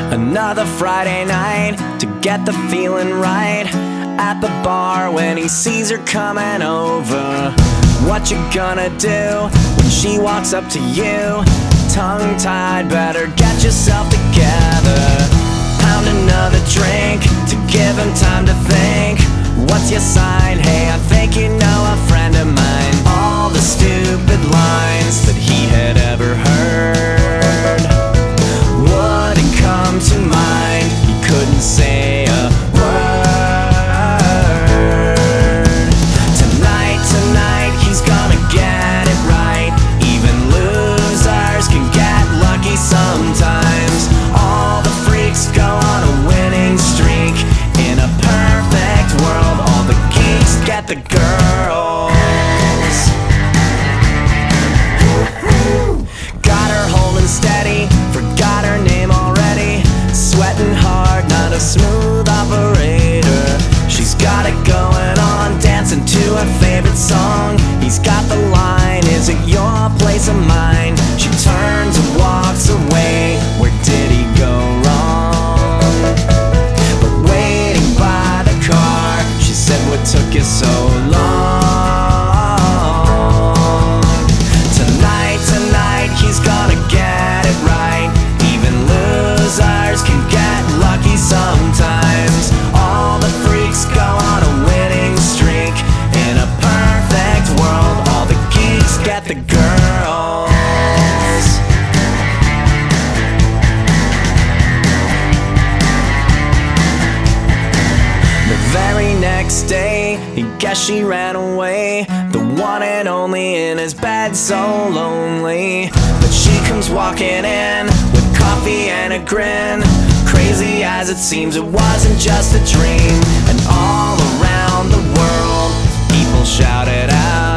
Another Friday night to get the feeling right at the bar when he sees her coming over. What you gonna do when she walks up to you? Tongue-tied, better get yourself together. Pound another drink to give him time to think. What's your sign? Hey, I think you know a friend of mine. All the stupid lines that he had ever heard wouldn't come to mind. He couldn't say a word. Tonight, he's gonna get it right. Even losers can get lucky sometimes. All the freaks go on a winning streak. In a perfect world, all the geeks get the girls. Got her holding steady, forgot her name already. Sweating hard, not a smooth operator. She's got it going on, dancing to her favorite song. He's got the line, is it your place or mine? She turns and walks away, where did he go wrong? But waiting by the car, she said, what took you so long? Tonight, he's gonna get it right. Even losers can get lucky sometimes. All the freaks go on a winning streak. In a perfect world, all the geeks get the girls. The very next day, he guess she ran away. The one and only in his bed, so lonely. But she comes walking in with coffee and a grin. Crazy as it seems, it wasn't just a dream. And all around the world, people shouted out,